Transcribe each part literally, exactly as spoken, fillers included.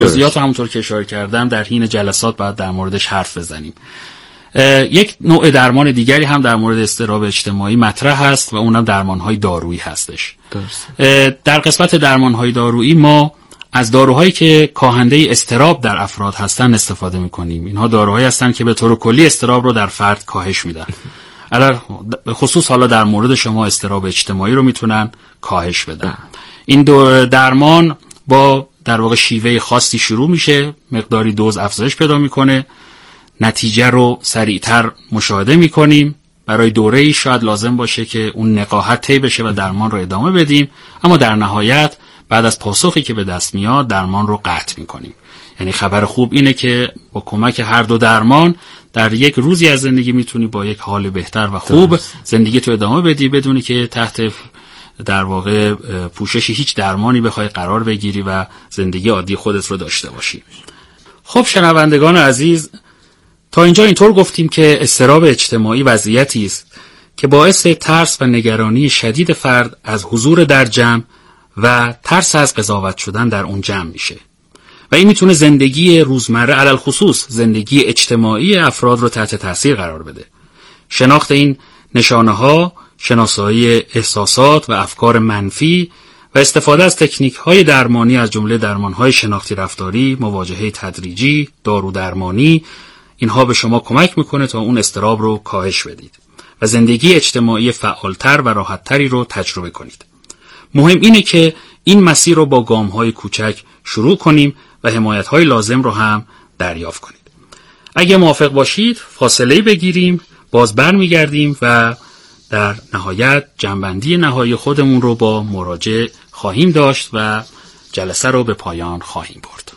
جزئیات همونطور که اشاره کردم در حین جلسات باید در موردش حرف بزنیم. یک نوع درمان دیگری هم در مورد اضطراب اجتماعی مطرح هست و اونم درمان‌های دارویی هستش. درست. در قسمت درمان‌های دارویی ما از داروهایی که کاهنده اضطراب در افراد هستن استفاده می‌کنیم. اینها داروهایی هستن که به طور کلی اضطراب رو در فرد کاهش میدن. علل خصوص حالا در مورد شما اضطراب اجتماعی رو میتونن کاهش بدن. این درمان با در واقع شیوه خاصی شروع میشه، مقداری دوز افزایش پیدا میکنه، نتیجه رو سریعتر مشاهده میکنیم. برای دوره‌ای شاید لازم باشه که اون نقاهت طی بشه و درمان رو ادامه بدیم، اما در نهایت بعد از پاسخی که به دست میاد درمان رو قطع میکنیم. یعنی خبر خوب اینه که با کمک هر دو درمان در یک روزی از زندگی میتونی با یک حال بهتر و خوب زندگی تو ادامه بدی، بدونی که تحت در واقع پوشش هیچ درمانی بخوای قرار بگیری و زندگی عادی خودت رو داشته باشی. خب شنوندگان عزیز، تا اینجا اینطور گفتیم که اضطراب اجتماعی وضعیتی است که باعث ترس و نگرانی شدید فرد از حضور در جمع و ترس از قضاوت شدن در اون جمع میشه و این میتونه زندگی روزمره علل خصوص زندگی اجتماعی افراد رو تحت تاثیر قرار بده. شناخت این نشانه ها، شناسایی احساسات و افکار منفی و استفاده از تکنیک های درمانی از جمله درمان های شناختی رفتاری، مواجهه تدریجی، دارو درمانی، اینها به شما کمک میکنه تا اون اضطراب رو کاهش بدید و زندگی اجتماعی فعالتر و راحتتری رو تجربه کنید. مهم اینه که این مسیر رو با گام های کوچک شروع کنیم و حمایت های لازم رو هم دریافت کنید. اگه موافق باشید فاصله بگیریم، باز برمیگردیم و در نهایت جنبندی نهایی خودمون رو با مراجع خواهیم داشت و جلسه رو به پایان خواهیم برد.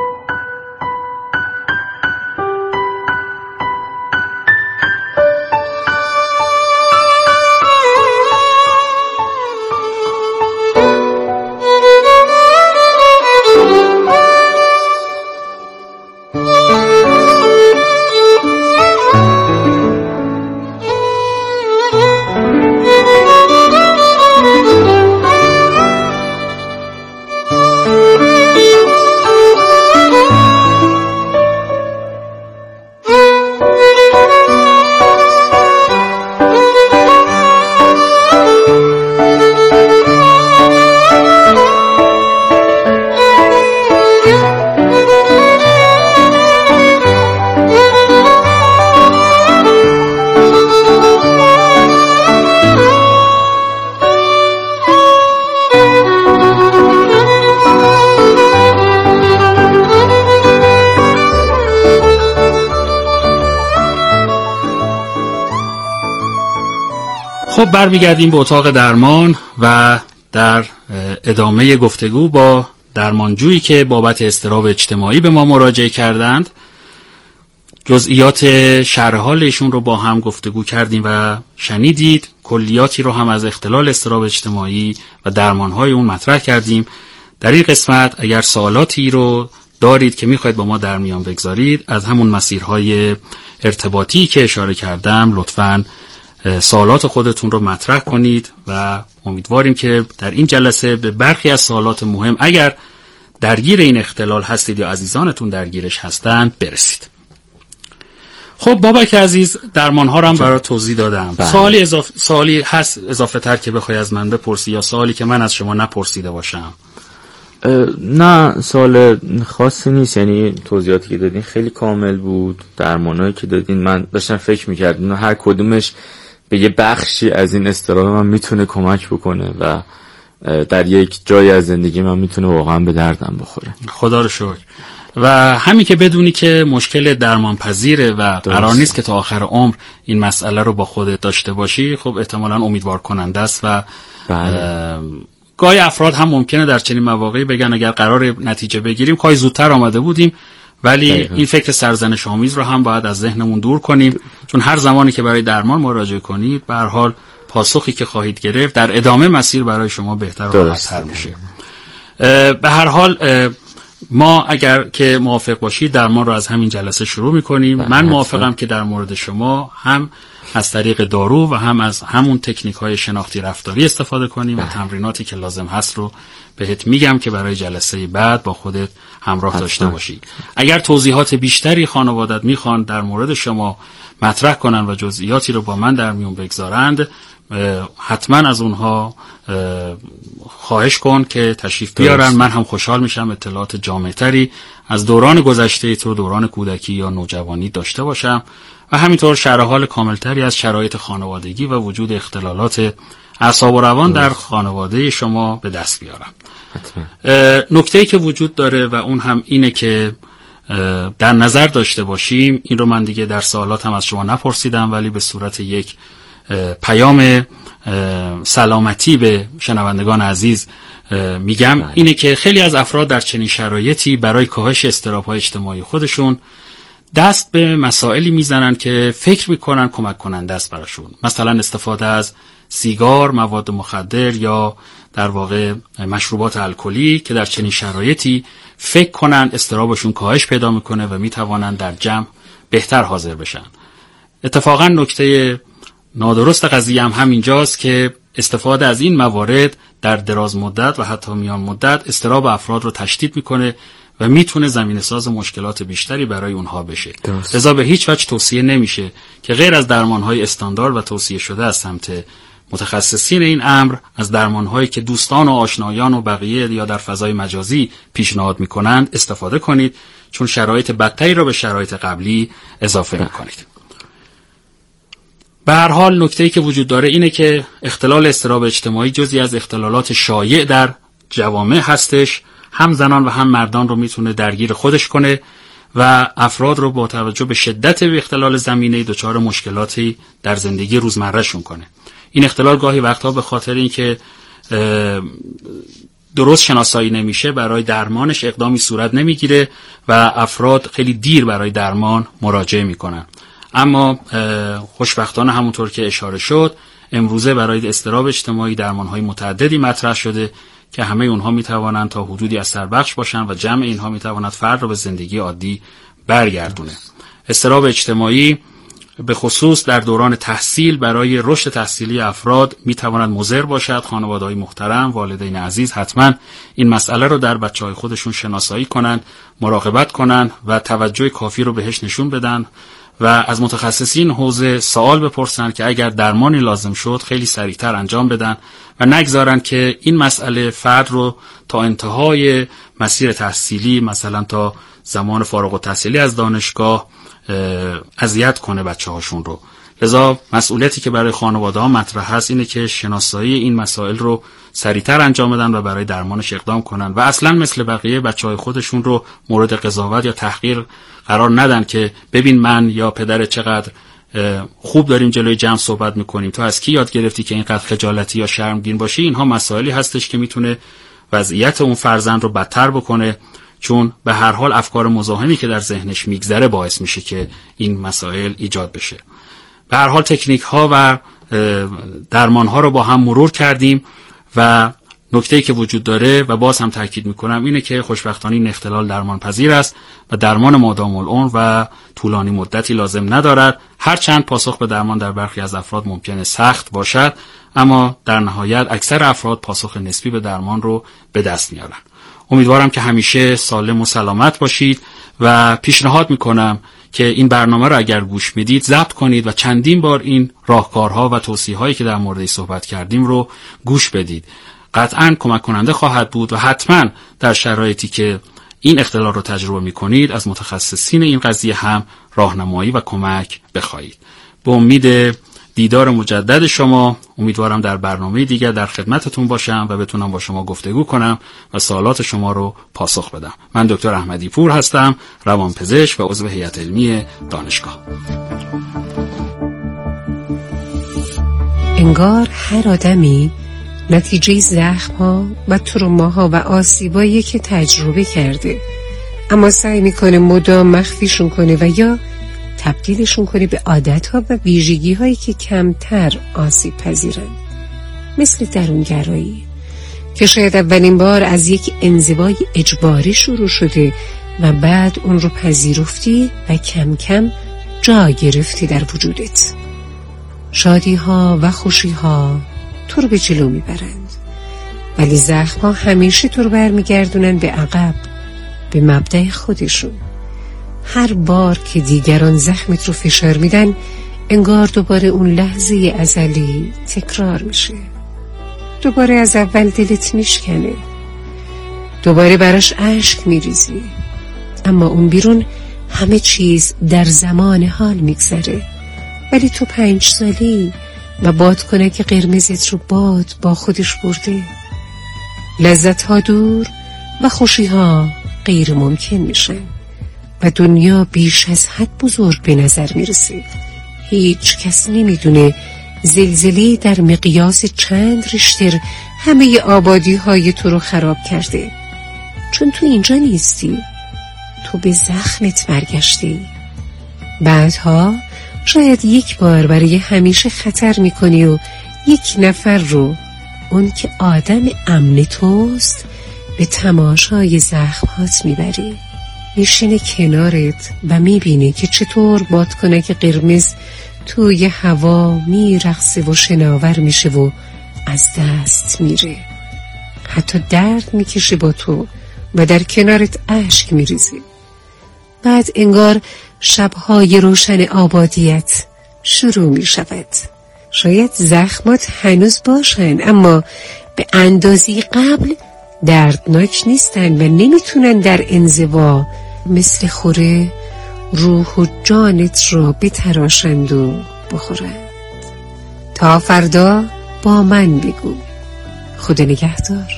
خب برمیگردیم به اتاق درمان و در ادامه گفتگو با درمانجویی که بابت اضطراب اجتماعی به ما مراجعه کردند جزئیات شرح حالشون رو با هم گفتگو کردیم و شنیدید. کلیاتی رو هم از اختلال اضطراب اجتماعی و درمانهای اون مطرح کردیم. در این قسمت اگر سوالاتی رو دارید که میخواید با ما در میان بگذارید از همون مسیرهای ارتباطی که اشاره کردم لطفاً سوالات خودتون رو مطرح کنید و امیدواریم که در این جلسه به برخی از سوالات مهم اگر درگیر این اختلال هستید یا عزیزانتون درگیرش هستند برسید. خب بابک عزیز درمان ها رو هم برای توضیح دادم. بله. سوالی اضافه سوالی هست اضافه تر که بخوای از من بپرسی یا سوالی که من از شما نپرسیده باشم؟ نه سوال خاصی نیست، یعنی توضیحاتی که دادین خیلی کامل بود. درمانایی که دادین من داشتم فکر می‌کردم هر کدومش به یه بخشی از این اضطراب من میتونه کمک بکنه و در یک جایی از زندگی من میتونه واقعا به دردم بخوره. خدا رو شکر. و همین که بدونی که مشکل درمان پذیره و قرار نیست که تا آخر عمر این مسئله رو با خودت داشته باشی، خب احتمالاً امیدوار کننده است و گاهی افراد هم ممکنه در چنین مواقعی بگن اگر قرار نتیجه بگیریم کاش زودتر آمده بودیم، ولی دقیقا. این فکر سرزنش آمیز رو هم باید از ذهنمون دور کنیم، چون هر زمانی که برای درمان مراجعه کنید به هر حال پاسخی که خواهید گرفت در ادامه مسیر برای شما بهتر و راحت‌تر میشه. به هر حال ما اگر که موافق باشید درمان رو از همین جلسه شروع میکنیم. من موافقم که در مورد شما هم از طریق دارو و هم از همون تکنیک های شناختی رفتاری استفاده کنیم و تمریناتی که لازم هست رو بهت میگم که برای جلسه بعد با خودت همراه داشته باشی. اگر توضیحات بیشتری خانوادت میخوان در مورد شما مطرح کنن و جزئیاتی رو با من در میون بگذارند، حتما از اونها خواهش کن که تشریف بیارن. من هم خوشحال میشم اطلاعات جامع‌تری از دوران گذشته تو، دوران کودکی یا نوجوانی داشته باشم و همینطور شرح حال کاملتری از شرایط خانوادگی و وجود اختلالات اعصاب و روان در خانواده شما به دست بیارم. نکته‌ای که وجود داره و اون هم اینه که در نظر داشته باشیم، این رو من دیگه در سوالاتم از شما نپرسیدم ولی به صورت یک پیام سلامتی به شنوندگان عزیز میگم، اینه که خیلی از افراد در چنین شرایطی برای کاهش اضطراب‌های اجتماعی خودشون دست به مسائلی میزنن که فکر میکنن کمک کننده است براشون، مثلا استفاده از سیگار، مواد مخدر یا در واقع مشروبات الکلی که در چنین شرایطی فکر کنن اضطرابشون کاهش پیدا میکنه و میتوانن در جمع بهتر حاضر بشن. اتفاقا نکته نادرست قضیه هم همینجاست که استفاده از این موارد در دراز مدت و حتی میان مدت اضطراب افراد رو تشدید میکنه و میتونه زمینه ساز مشکلات بیشتری برای اونها بشه. لذا به هیچ وجه توصیه نمیشه که غیر از درمانهای استاندارد و توصیه شده از سمت متخصصین این امر، از درمانهایی که دوستان و آشنایان و بقیه یا در فضای مجازی پیشنهاد میکنند استفاده کنید، چون شرایط بدتری را به شرایط قبلی اضافه میکنید. به هر حال نکته‌ای که وجود داره اینه که اختلال اضطراب اجتماعی جزئی از اختلالات شایع در جوامع هستش. هم زنان و هم مردان رو میتونه درگیر خودش کنه و افراد رو با توجه به شدت اختلال زمینه‌ای دچار مشکلاتی در زندگی روزمرهشون کنه. این اختلال گاهی وقتها به خاطر اینکه درست شناسایی نمیشه برای درمانش اقدامی صورت نمیگیره و افراد خیلی دیر برای درمان مراجعه میکنن. اما خوشبختانه همونطور که اشاره شد امروزه برای اضطراب اجتماعی درمان‌های متعددی مطرح شده که همه اونها میتوانند تا حدودی اثربخش باشن و جمع اینها میتواند فرد را به زندگی عادی برگردونه. اضطراب اجتماعی به خصوص در دوران تحصیل برای رشد تحصیلی افراد میتواند مضر باشد. خانواده‌های محترم، والدین عزیز حتما این مسئله رو در بچه‌های خودشون شناسایی کنند، مراقبت کنند و توجه کافی رو بهش نشون بدن و از متخصصین حوزه سوال بپرسن که اگر درمانی لازم شد خیلی سریعتر انجام بدن و نگذارن که این مسئله فرد رو تا انتهای مسیر تحصیلی، مثلا تا زمان فارغ التحصیلی از دانشگاه، اذیت کنه بچه هاشون رو. لذا مسئولیتی که برای خانواده ها مطرح هست اینه که شناسایی این مسائل رو سریعتر انجام بدن و برای درمانش اقدام کنن و اصلا مثل بقیه بچه های خودشون رو مورد قضاوت یا تحقیر قرار ندن که ببین من یا پدر چقدر خوب داریم جلوی جمع صحبت میکنیم، تو از کی یاد گرفتی که اینقدر خجالتی یا شرمگین باشی. اینها مسائلی هستش که میتونه وضعیت اون فرزند رو بدتر بکنه، چون به هر حال افکار مزاحمی که در ذهنش میگذره باعث میشه که این مسائل ایجاد بشه. به هر حال تکنیک ها و درمان ها رو با هم مرور کردیم و نکته‌ای که وجود داره و باز هم تاکید میکنم اینه که خوشبختانه این اختلال درمان پذیر است و درمان مادام العمر و طولانی مدتی لازم ندارد، هرچند پاسخ به درمان در برخی از افراد ممکنه سخت باشد، اما در نهایت اکثر افراد پاسخ نسبی به درمان رو به دست میارن. امیدوارم که همیشه سالم و سلامت باشید و پیشنهاد میکنم که این برنامه رو اگر گوش میدید ضبط کنید و چندین بار این راهکارها و توصیه‌هایی که در موردش صحبت کردیم رو گوش بدید. قطعاً کمک کننده خواهد بود و حتماً در شرایطی که این اختلال رو تجربه میکنید از متخصصین این قضیه هم راهنمایی و کمک بخواهید. به امید دیدار مجدد شما امیدوارم در برنامه دیگر در خدمتتون باشم و بتونم با شما گفتگو کنم و سوالات شما رو پاسخ بدم. من دکتر احمدی پور هستم، روانپزشک و عضو هیئت علمی دانشگاه. انگار هر آدمی نتیجه زخم‌ها و تروماها و آسیبایی که تجربه کرده، اما سعی میکنه مدام مخفیشون کنه و یا تبدیلشون کنه به عادت‌ها و ویژگی‌هایی که کمتر آسیب پذیرن، مثل درونگرایی، که شاید اولین بار از یک انزوای اجباری شروع شده و بعد اون رو پذیرفتی و کم کم جا گرفتی در وجودت. شادی ها و خوشی ها تو رو به جلو میبرند، ولی زخم ها همیشه تو رو برمیگردونن به عقب، به مبدأ خودشون. هر بار که دیگران زخمت رو فشار میدن، انگار دوباره اون لحظه ازلی تکرار میشه. دوباره از اول دلت میشکنه، دوباره براش اشک میریزی، اما اون بیرون همه چیز در زمان حال میگذره، ولی تو پنج سالی و بادکنک قرمزت رو باد با خودش برده. لذت ها دور و خوشی ها غیر ممکن میشن و دنیا بیش از حد بزرگ به نظر میرسه. هیچ کس نمیدونه زلزله در مقیاس چند ریشتر همه آبادی های تو رو خراب کرده، چون تو اینجا نیستی، تو به زخمت برگشتی. بعدها شاید یک بار برای همیشه خطر میکنی و یک نفر رو، اون که آدم امن توست، به تماشای زخمات میبری. میشینه کنارت و میبینی که چطور بادکنک قرمز توی هوا میرقصه و شناور میشه و از دست میره. حتی درد میکشه با تو و در کنارت اشک میریزی. بعد انگار شبهای روشن آبادیت شروع میشود. شاید زخمات هنوز باشن، اما به اندازی قبل دردناک نیستن و نمیتونن در انزوا مثل خوره روح و جانت را بتراشند و بخورند. تا فردا با من بگو. خدا نگهدار.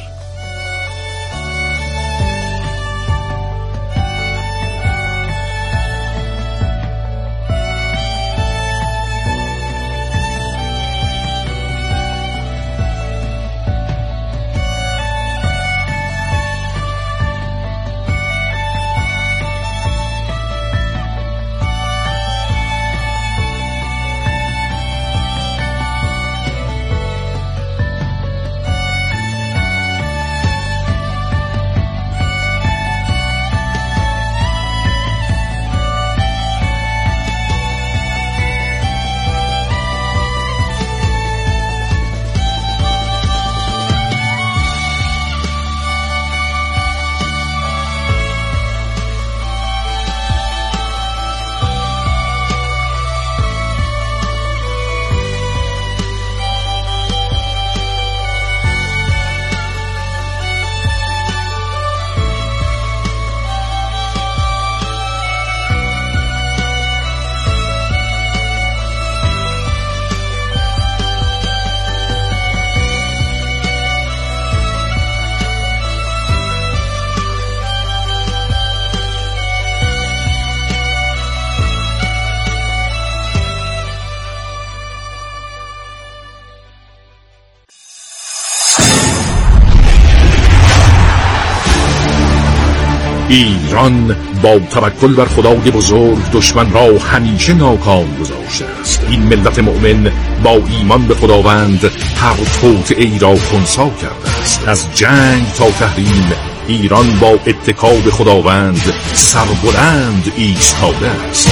ایران با توکل بر خدای بزرگ دشمن را همیشه ناکام گذاشته است. این ملت مؤمن با ایمان به خداوند هر توطئه‌ای را خنثی کرده است. از جنگ تا تحریم ایران با اتکا به خداوند سربلند ایستاده است.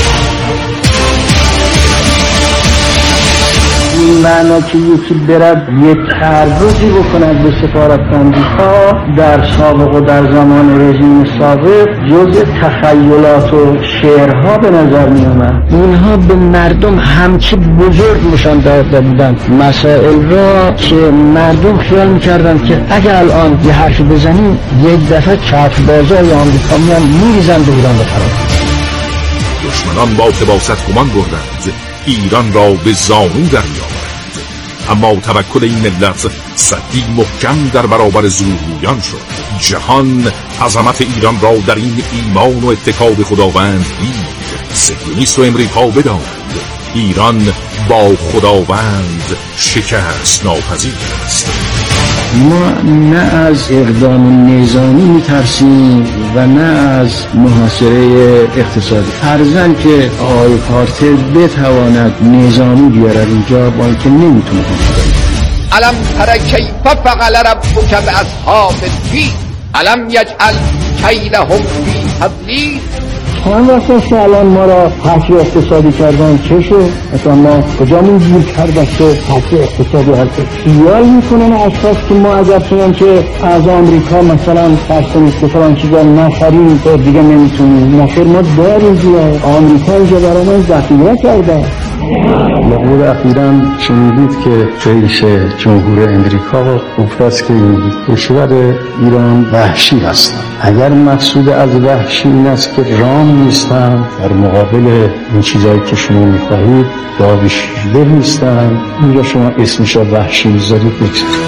این معنا که یکی برد یک تعرضی بکند به سفارتخانه ها در سابق و در زمان رژیم سابق جزء تخیلات و شعرها به نظر می اومد. اینها به مردم همچه بزرگ نشان داده بودند مسائل را که مردم خیال میکردند که اگر الان یه حرفی بزنیم یک دفعه کفبازای آمریکا میان میریزند به ایران بفرند. دشمنان با تباست گمان بردند ایران را به زانو در می‌آورند، اما توکل این ملت سدی محکم در برابر زورگویان شد. جهان عظمت ایران را در این ایمان و اتکا به خداوند دید. صهیونیست و امریکا بدانند ایران با خداوند شکست ناپذیر است. ما نه از اقدام نظامی میترسیم و نه از محاصره اقتصادی. فرضاً که آقای کارتر بتواند نظامی بیارد اینجا، با اینکه نمیتونه. علم تر کیف فعل ربک باصحاب الفیل علم یجعل کیدهم فی تضلیل. چند وقت است که الان ما را حفظ اقتصادی کردن چشه؟ مثلا ما کجامون گیر کرده که حفظ اقتصادی هست؟ خیال میکنن اشخاص که ما اگر چنان که از آمریکا مثلا فرسون است که فلان چیزا نخریم تو دیگه نمیتونیم. نخیر ما داریم زیاد. آمریکا اینجا برای ما ذخیره کرده. لغور اخیراً شنیدید که رئیس جمهور امریکا گفت است که کشور ایران وحشی هستند. اگر مقصود از وحشی این است که رام نیستند، در مقابل این چیزایی که شما می‌خواهید داوشیده نیستند، اینجا شما اسمش را وحشی می‌ذارید بگذارید.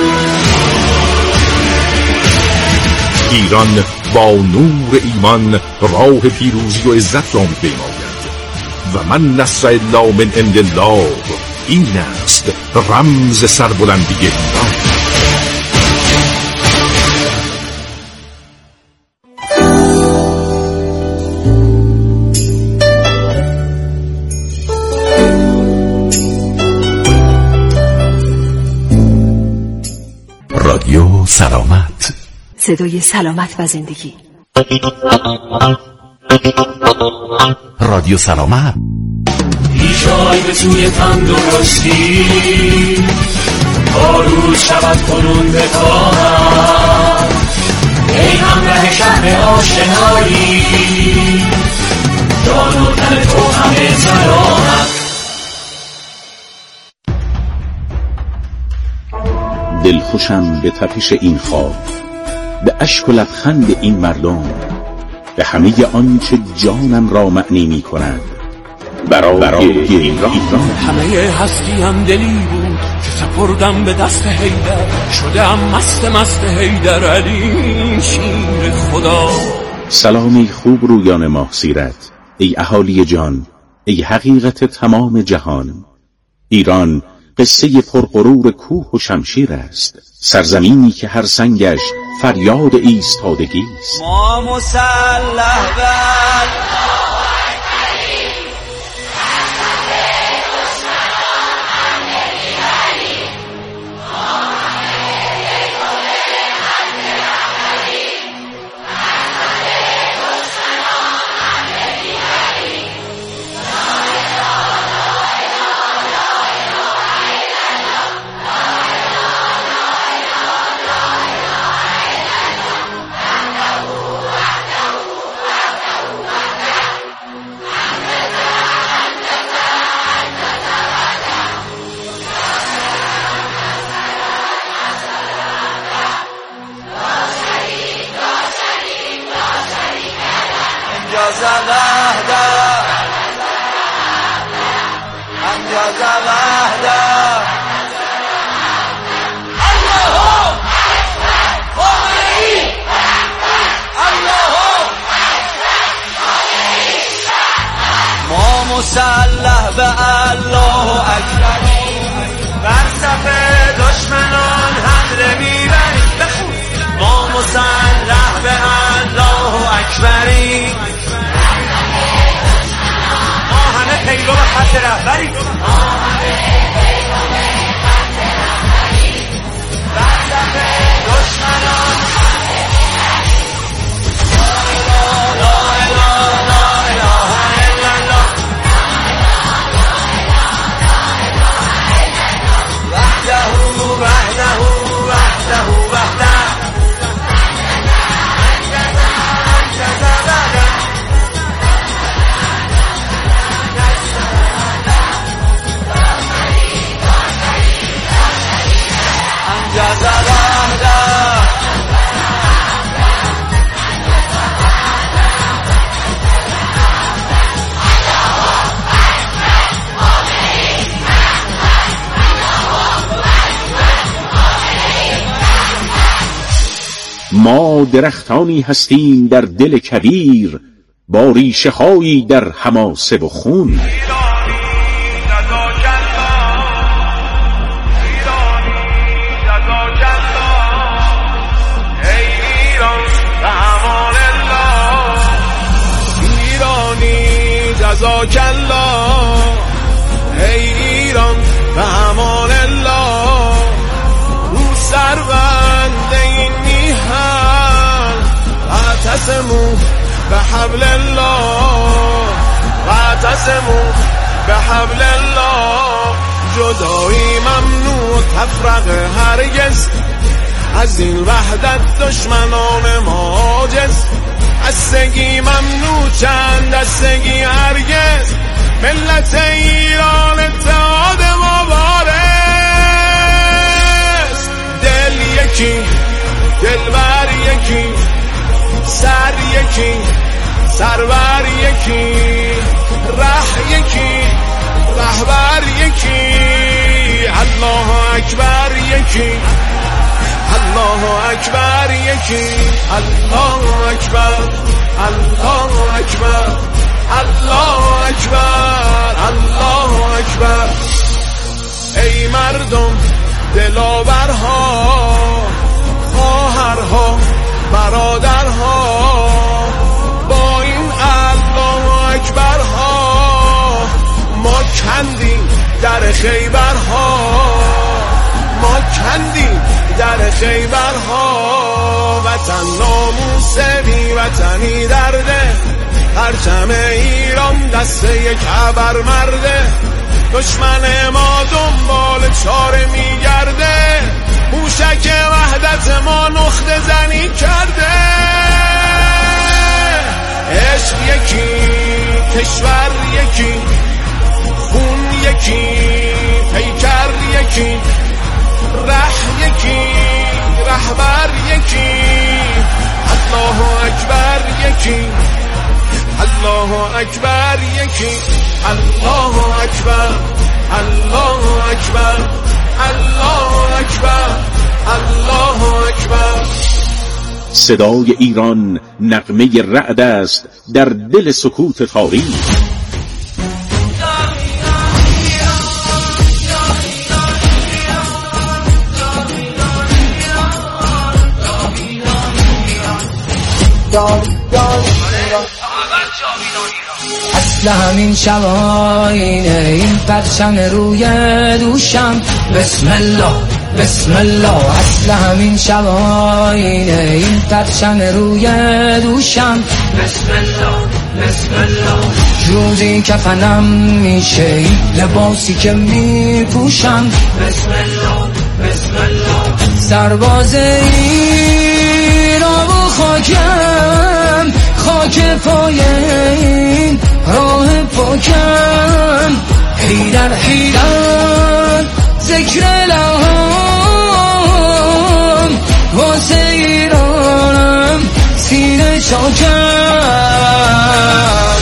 ایران با نور ایمان راه پیروزی و عزت را می‌پیماید و من نصر الا من عند الله، این است رمز سربلندی ایران. رادیو سلامت، صدای سلامت و زندگی. رادیو سلامت. ایشای به سوی تندرستی تا روز شود کنون بکاهم، ای همراه شهر آشنایی جان و تن تو همه سلامت. دلخوشم به تپش این خاک، به اشک و لبخند این مردم، به همه آنچه جانم را معنی می کند برای, برای ایران. همه هستیم دلی بود که سپردم به دست حیدر، شدم مست مست حیدر علی شیر خدا. سلامی خوب رویان ماه سیرت، ای اهالی جان، ای حقیقت تمام جهان. ایران قصه پرغرور کوه و شمشیر است، سرزمینی که هر سنگش فریاد ایستادگی است. ما مسلح بر مسلح به الله اکبر، بر صف دشمنان حمله میبریم. ما مسلح به الله اکبری، ما همه پیرو خط رهبری، بر صف دشمنان ما درختانی هستیم در دل کبیر، با ریشه هایی در حماسه و خون. جزاک الله ای ایران به امان الله. واعتصموا بحبل الله واعتصموا بحبل الله. جدایی ممنوع تفرقه هرگز، از این وحدت دشمنان ما عاجز. دستگی ممنوع چند دستگی هرگز، ملت ایران اتحاد ما وارث. دل یکی دلبر یکی، سر یکی سرور یکی، ره یکی رهبر یکی. الله اکبر یکی، الله اکبر یکی، الله اکبر الله اکبر الله اکبر الله اکبر. ای مردم دلاورها، خواهرها برادرها، با این الله اکبرها ما کندیم در خیبرها، ما کندیم در خیبرها. وطن ناموس بی وطنی درده، پرچم ایران دست یک ابر مرده. دشمن ما دنبال چاره میگرده، موشک وحدت ما نخته زنی کرده. عشق یکی کشور یکی، خون یکی پیکر یکی، ره یکی رهبر یکی. الله اکبر یکی، الله اکبر یکی، الله اکبر الله اکبر الله اکبر الله اکبر. صدای ایران نغمه رعد است در دل سکوت تاریخ. اصل همین شواینه این پرچم روی دوشم، بسم الله بسم الله. اصل همین شواینه این پرچم روی دوشم، بسم الله بسم الله. روزی کفنم میشه این لباسی که میپوشم، بسم الله بسم الله. سرباز ایران و خاکم، خاک پای این راه پاکم. حیدر حیدر ذکر لهم، واسه ایرانم سینه چاکم.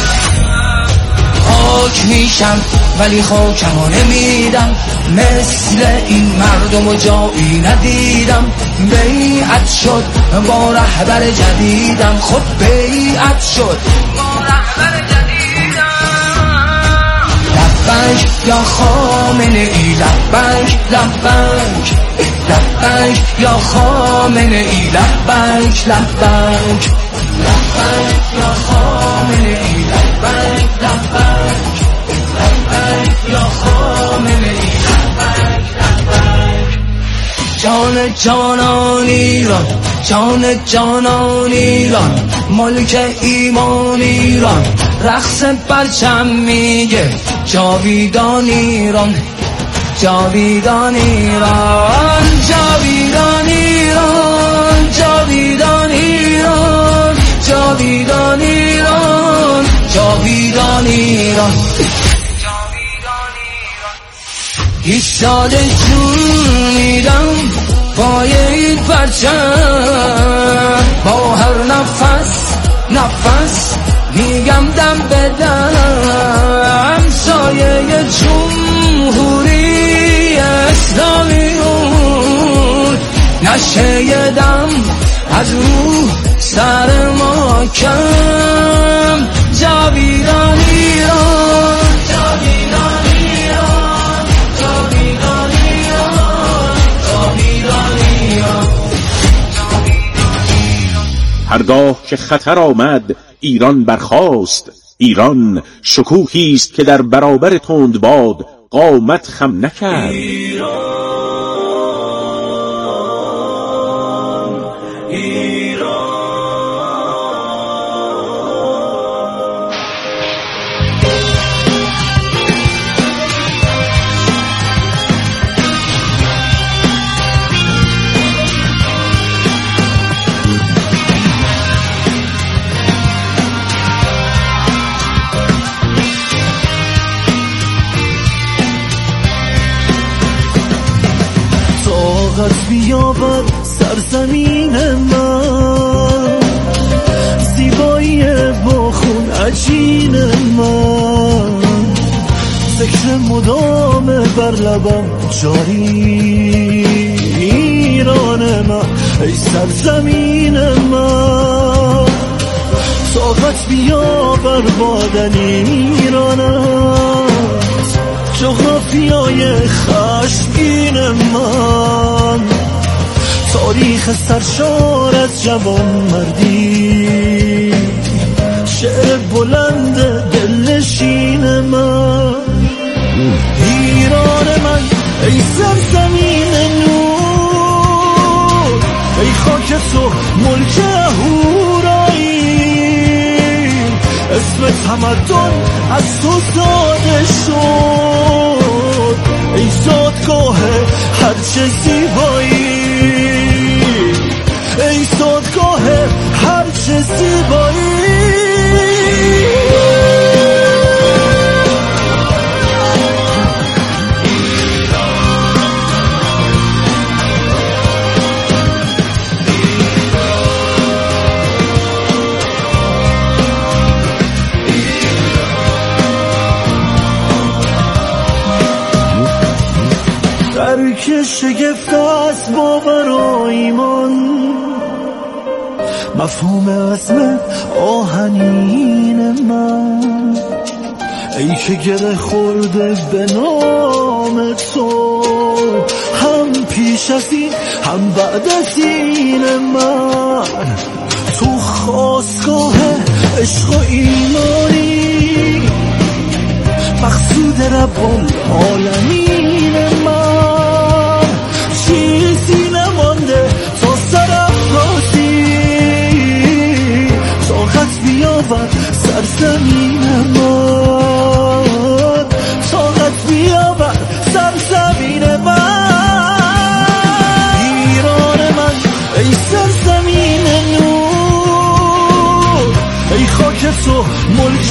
خاک میشم ولی خاکمو نمیدم، مثل این مردم و جایی ندیدم. بیعت شد با رهبر جدیدم، خود بیعت شد با رهبر جدیدم. لبنگ یا خامنه ای، لبنگ لبنگ لبنگ یا خامنه ای، لبنگ لبنگ لبنگ یا خامنه ای، لبنگ لبنگ لبنگ یا خامنه ای، لبنگ لبنگ. جان جانان ایران، جان جانان ایران، ملک ایمان ایران. رقص پرچم میگه جاویدان ایران، جاویدان ایران، جاویدان ایران، جاویدان ایران، جاویدان ایران، جاویدان ایران. ایستاده جون میدم پای این پرچم، با هر نفس نفس میگم دم بدم. سایه جمهوری اسلامیون، نشه دم از رو سر ما کم. جاویدان ایران، جاویدان ایران، جاویدان ایران، جاویدان ایران. هرگاه که خطر آمد ایران برخاست. ایران شکوهی است که در برابر تندباد قامت خم نکرد. ایران ایران بیابد سرزمین من، زیبایی با خون عجین من، ذکر مدام بر لبم جاری. ایران من ای سرزمین من، طاقت بیاور بادن ایرانت، جغرافیای خشمگین من، تاریخ سرشار از جوان مردی، شعر بلند دلنشین من. ایران من ای سرزمین نور، ای خاک تو ملک اهورایی، اسم تمدن از تو زاده شد، ای زادگاه هرچه زیبایی، ای زادگاه هرچه زیبایی. که شگفت از باور و ایمان، مفهوم عزم آهنین من، ای که گره خورده به نام تو، هم پیش از این هم بعد از این من، تو خواستگاه عشق و ایمانی، مقصود رب العالمین من، چیزی نمانده تا سرم رازی، طاقت بیاور سرزمین من، طاقت بیاور سرزمین من. ایران من ای سرزمین نور، ای خاک تو ملک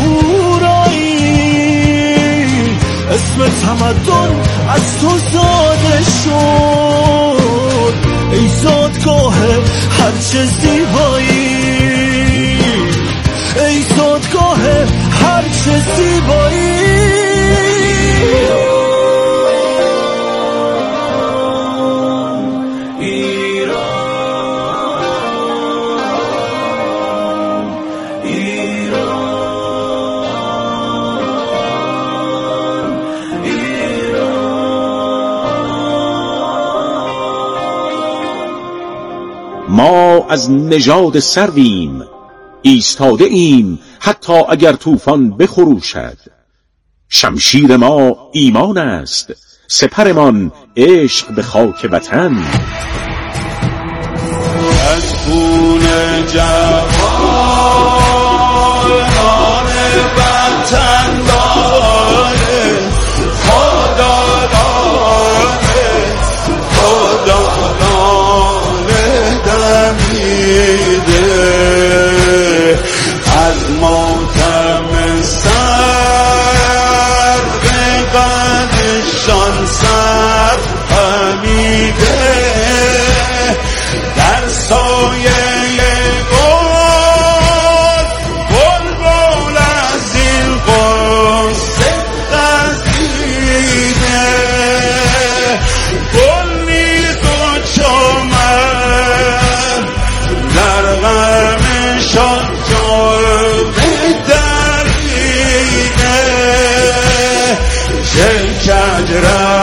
اهورایی، اسم تمدن از تو زاده شد، ای زادگاه هرچه زیبایی، ای زادگاه هرچه زیبایی. ما از نژاد سرویم ایستاده ایم، حتی اگر طوفان بخروشد. شمشیر ما ایمان است، سپرمان عشق به خاک وطن. از خون جوانان وطن داره خدا داره خدا از ماتم سر به قدشان سر خمیده، در سایه گل بلبل از این قصه خزیده، گل نیز و چمن در غمشان کج